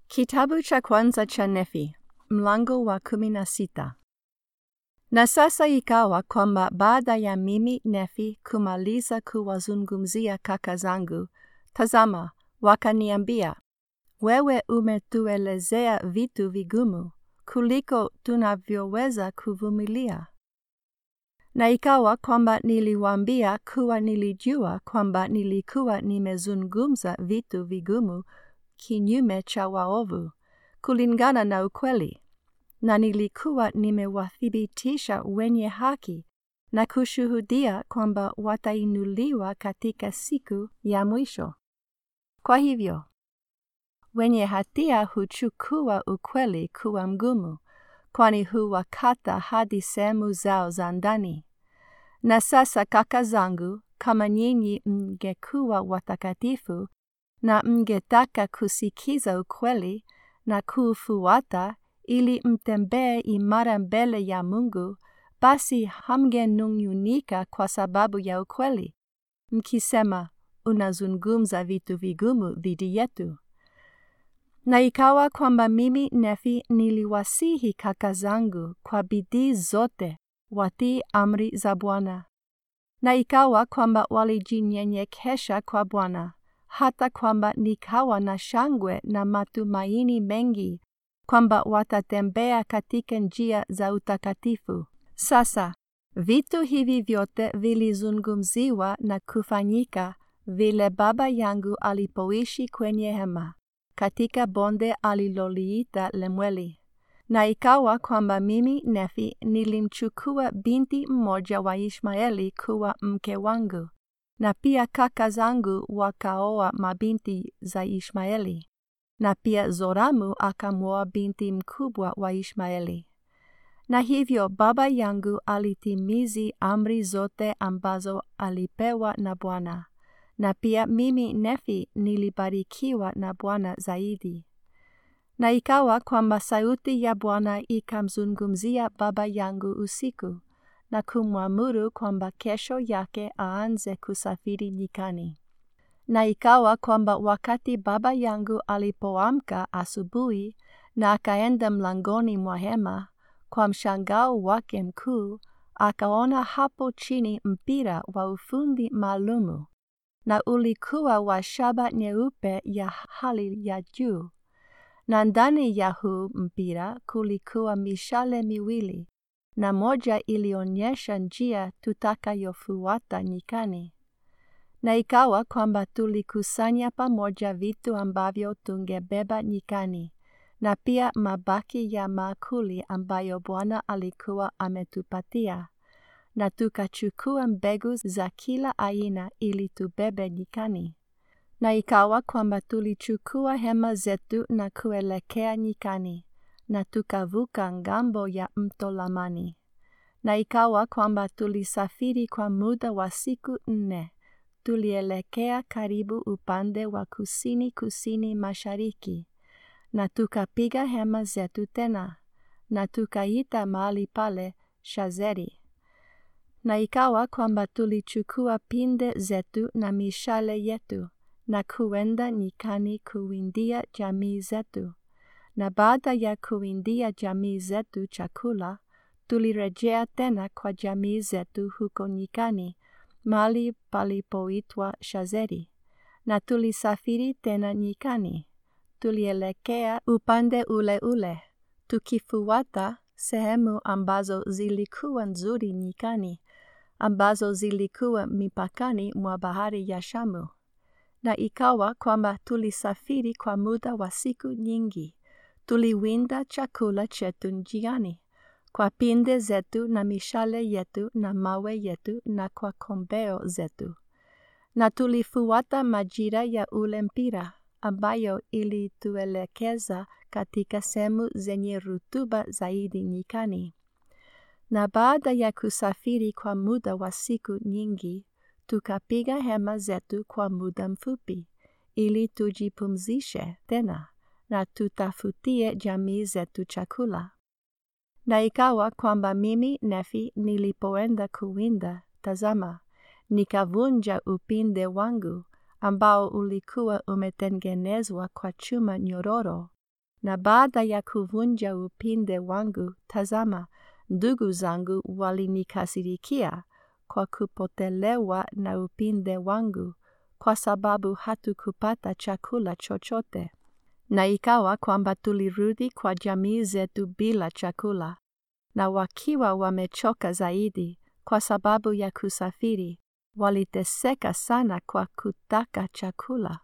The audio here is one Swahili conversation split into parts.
Kitabu cha kwanza cha Nefi, mlango wa 16. Na sasa ikawa kwamba baada ya mimi Nefi kumaliza kuwazungumzia kaka zangu, tazama, wakaniambia, wewe umetuelezea vitu vigumu kuliko tunavyoweza kuvumilia. Na ikawa kwamba niliwaambia kuwa nilijua kwamba nilikuwa nimezungumza vitu vigumu kinyume cha waovu, kulingana na ukweli, na nilikuwa nimewathibitisha wenye haki na kushuhudia kwamba watainuliwa katika siku ya mwisho. Kwa hivyo, wenye hatia huchukua ukweli kuwa mgumu, kwani huwakata hadi sehemu zao za ndani. Na sasa kaka zangu, kama nyinyi mngekuwa watakatifu, na mngetaka kusikiza ukweli na kuufuata ili mtembee imara mbele ya Mungu, basi hamgenung'unika kwa sababu ya ukweli, mkisema, unazungumza vitu vigumu dhidi yetu. Na ikawa kwamba mimi Nefi niliwasihi kaka zangu kwa bidii zote watii amri za Bwana. Na ikawa kwamba walijinyenyekesha kwa Bwana, hata kwamba nikawa na shangwe na matumaini mengi kwamba watatembea katika njia za utakatifu. Sasa, vitu hivi vyote vilizungumziwa na kufanyika vile baba yangu alipoishi kwenye hema, katika bonde aliloliita Lemweli. Na ikawa kwamba mimi Nefi nilimchukua binti mmoja wa Ishmaeli kuwa mke wangu, na pia kaka zangu wakaoa mabinti za Ishmaeli, na pia Zoramu akamwoa binti mkubwa wa Ishmaeli. Na hivyo baba yangu alitimizi amri zote ambazo alipewa na Bwana, na pia mimi Nefi nilibarikiwa na Bwana zaidi. Na ikawa kwamba sauti ya Bwana ikamzungumzia baba yangu usiku, na kumwamuru kwamba kesho yake aanze kusafiri nyikani. Na ikawa kwamba wakati baba yangu alipoamka asubuhi na akaenda mlangoni mwa hema, kwa mshangao wake mkuu, akaona hapo chini mpira wa ufundi maalumu, na ulikuwa wa shaba nyeupe ya hali ya juu. Na ndani ya huu mpira kulikuwa mishale miwili, na moja ilionyesha njia tutakayofuata nyikani. Na ikawa kwamba tulikusanya pamoja vitu ambavyo tungebeba nyikani, na pia mabaki ya maakuli ambayo Bwana alikuwa ametupatia, na tukachukua mbegu za kila aina ili tubebe nyikani. Na ikawa kwamba tulichukua hema zetu na kuelekea nyikani, na tukavuka ngambo ya mto Lamani. Na ikawa kwamba tulisafiri kwa muda wa siku 4, tulielekea karibu upande wa kusini mashariki, na tukapiga hema zetu tena, na tukaita mahali pale Shazeri. Na ikawa kwamba tulichukua pinde zetu na mishale yetu, na kuenda nyikani kuwindia jamii zetu. Na baada ya kuwindia jamii zetu chakula, tulirejea tena kwa jamii zetu huko nyikani, mahali palipoitwa Shazeri. Na tulisafiri tena nyikani, tulielekea upande ule ule, tukifuata sehemu ambazo zilikuwa nzuri nyikani, ambazo zilikuwa mipakani mwa bahari ya Shamu. Na ikawa kwamba tulisafiri kwa muda wa siku nyingi, tuliwinda chakula chetu njiani, kwa pinde zetu na mishale yetu na mawe yetu na kwa kombeo zetu. Na tulifuata majira ya ule mpira, ambayo ilituelekeza katika sehemu zenye rutuba zaidi nyikani. Na baada ya kusafiri kwa muda wa siku nyingi, tukapiga hema zetu kwa muda mfupi, ili tujipumzishe tena, na tutafutie jamii zetu chakula. Na ikawa kwamba mimi Nefi nilipoenda kuwinda, tazama, nikavunja upinde wangu, ambao ulikuwa umetengenezwa kwa chuma nyororo, Na baada ya kuvunja upinde wangu, tazama, ndugu zangu walinikasirikia kwa kupotelewa na upinde wangu, kwa sababu hatukupata chakula chochote. Na ikawa kwamba tulirudi kwa jamii zetu bila chakula, na wakiwa wamechoka zaidi kwa sababu ya kusafiri, waliteseka sana kwa kutaka chakula.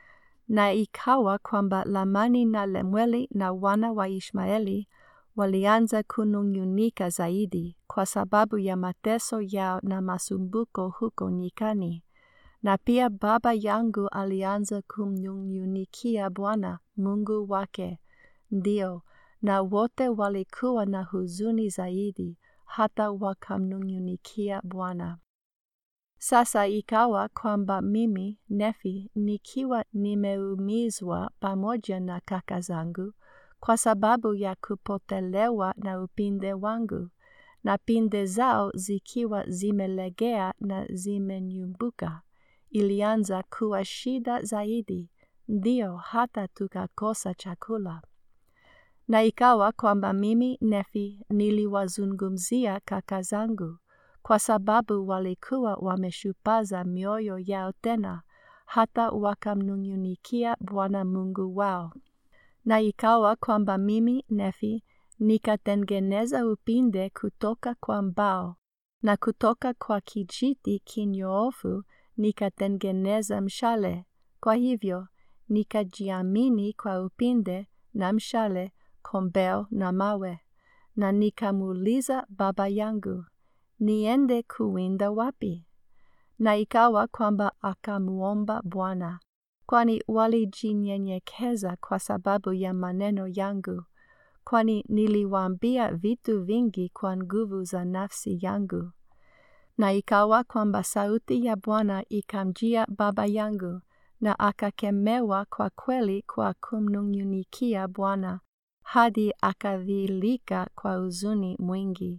Na ikawa kwamba Lamani na Lemueli na wana wa Ishmaeli walianza kunung'unika zaidi kwa sababu ya mateso yao na masumbuko huko nyikani. Na pia baba yangu alianza kumnung'unikia Bwana Mungu wake. Ndio, na wote walikuwa na huzuni zaidi, hata wakamnung'unikia Bwana. Sasa ikawa kwamba mimi, Nefi, nikiwa nimeumizwa pamoja na kaka zangu, kwa sababu ya kupotelewa na upinde wangu, na pinde zao zikiwa zimelegea na zimenyumbuka, ilianza kuwa shida zaidi, ndio hata tukakosa chakula. Na ikawa kwamba mimi, Nefi, niliwazungumzia kaka zangu, kwa sababu walikuwa wameshupaza mioyo yao tena, hata wakamnung'unikia Bwana Mungu wao. Na ikawa kwamba mimi, Nefi, nikatengeneza upinde kutoka kwa mbao, na kutoka kwa kijiti kinyoofu nikatengeneza mshale. Kwa hivyo, nikajiamini kwa upinde na mshale, kombeo na mawe. Na nikamuuliza baba yangu, niende kuwinda wapi? Na ikawa kwamba akamuomba Bwana, kwani walijinyenyekeza kwa sababu ya maneno yangu, kwani niliwaambia vitu vingi kwa nguvu za nafsi yangu. Na ikawa kwamba sauti ya Bwana ikamjia baba yangu, na akakemewa kwa kweli kwa kumnung'unikia Bwana, hadi akadhilika kwa huzuni mwingi.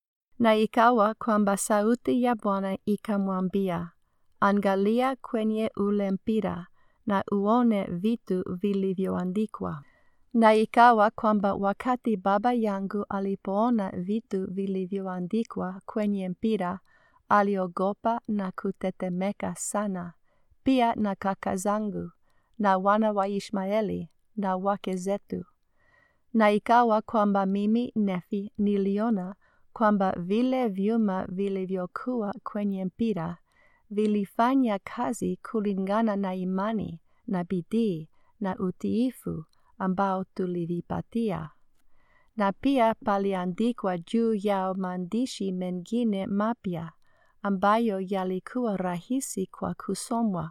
Na ikawa kwamba sauti ya Bwana ikamwambia, angalia kwenye ule mpira, na uone vitu vilivyoandikwa. Na ikawa kwamba wakati baba yangu alipoona vitu vilivyoandikwa kwenye mpira, aliogopa na kutetemeka sana, pia na kaka zangu, na wana wa Ishmaeli, na wake zetu. Na ikawa kwamba mimi, Nefi, niliona kwamba vile vyuma vilivyokuwa kwenye mpira vilifanya kazi kulingana na imani na bidii na utiifu ambao tulivipatia. Na pia paliandikwa juu yao maandishi mengine mapya ambayo yalikuwa rahisi kwa kusomwa,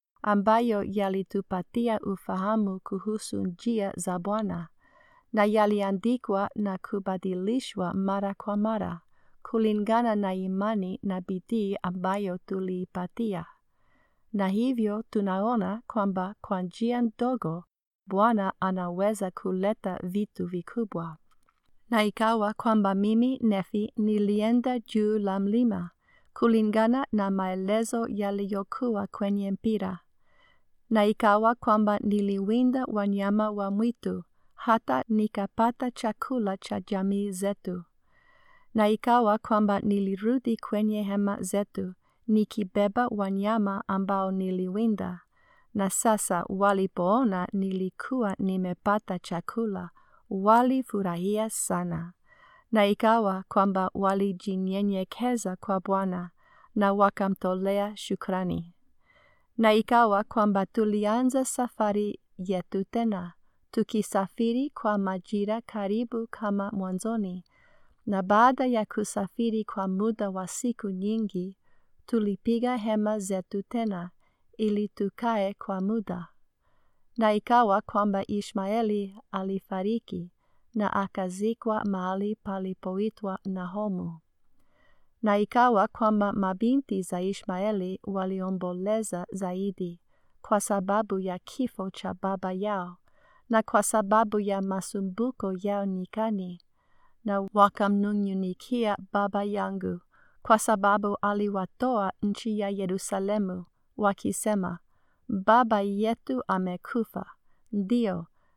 ambayo yalitupatia ufahamu kuhusu njia za Bwana, na yaliandikwa na kubadilishwa mara kwa mara kulingana na imani na bidii ambayo tuliipatia. Na hivyo tunaona kwamba kwa njia ndogo Bwana anaweza kuleta vitu vikubwa. Na ikawa kwamba mimi, Nefi, nilienda juu la mlima kulingana na maelezo yaliyokuwa kwenye mpira. Na ikawa kwamba niliwinda wanyama wa mwitu hata nikapata chakula cha jamii zetu. Na ikawa kwamba nilirudi kwenye hema zetu nikibeba wanyama ambao niliwinda. Na sasa walipoona nilikuwa nimepata chakula, walifurahia sana. Na ikawa kwamba walijinyenyekeza kwa Bwana na wakamtolea shukrani. Na ikawa kwamba tulianza safari yetu tena, tukisafiri kwa majira karibu kama mwanzoni. Na baada ya kusafiri kwa muda wa siku nyingi, tulipiga hema zetu tena, ili tukae kwa muda. Na ikawa kwamba Ishmaeli alifariki, na akazikwa mahali palipoitwa Nahomu. Na ikawa kwamba mabinti za Ishmaeli waliomboleza zaidi, kwa sababu ya kifo cha baba yao, na kwa sababu ya masumbuko yao nyikani, na wakamnung'unikia baba yangu, kwa sababu aliwatoa nchi ya Yerusalemu, wakisema, baba yetu amekufa, ndio,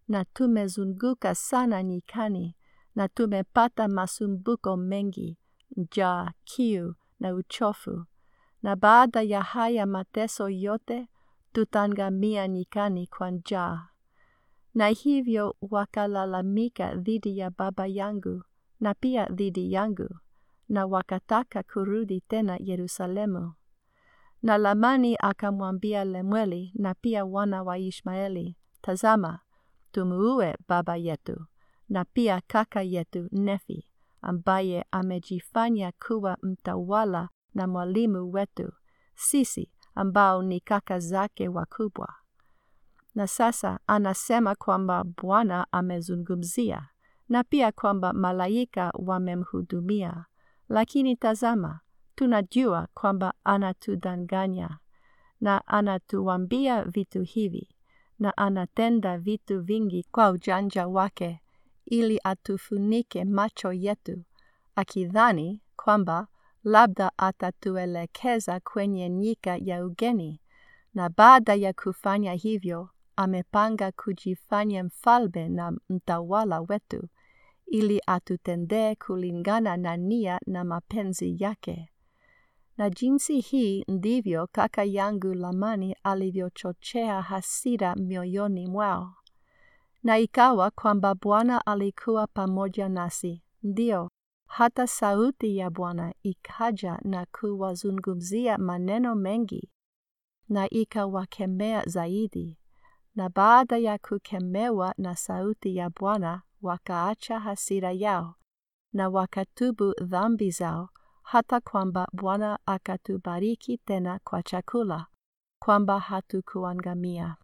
na tumezunguka sana nyikani, na tumepata masumbuko mengi, njaa, kiu na uchofu. Na baada ya haya mateso yote, tutaangamia nyikani kwa njaa. Na hivyo wakalalamika dhidi ya baba yangu, na pia dhidi yangu, na wakataka kurudi tena Yerusalemu. Na Lamani akamwambia Lemueli na pia wana wa Ishmaeli, tazama, tumuue baba yetu, na pia kaka yetu Nefi, ambaye amejifanya kuwa mtawala na mwalimu wetu, sisi ambao ni kaka zake wakubwa. Na sasa anasema kwamba Bwana amezungumzia, na pia kwamba malaika wamemhudumia, lakini tazama, tunajua kwamba anatudanganya, na anatuambia vitu hivi, na anatenda vitu vingi kwa ujanja wake, ili atufunike macho yetu, akidhani kwamba labda atatuelekeza kwenye nyika ya ugeni, na baada ya kufanya hivyo, amepanga kujifanya mfalme na mtawala wetu, ili atutendee kulingana na nia na mapenzi yake. Na jinsi hii ndivyo kaka yangu Lamani alivyochochea hasira mioyoni mwao. Na ikawa kwamba Bwana alikuwa pamoja nasi, ndio, hata sauti ya Bwana ikaja na kuwazungumzia maneno mengi, na ikawakemea zaidi. Na baada ya kukemewa na sauti ya Bwana, wakaacha hasira yao, na wakatubu dhambi zao, hata kwamba Bwana akatubariki tena kwa chakula, kwamba hatukuangamia.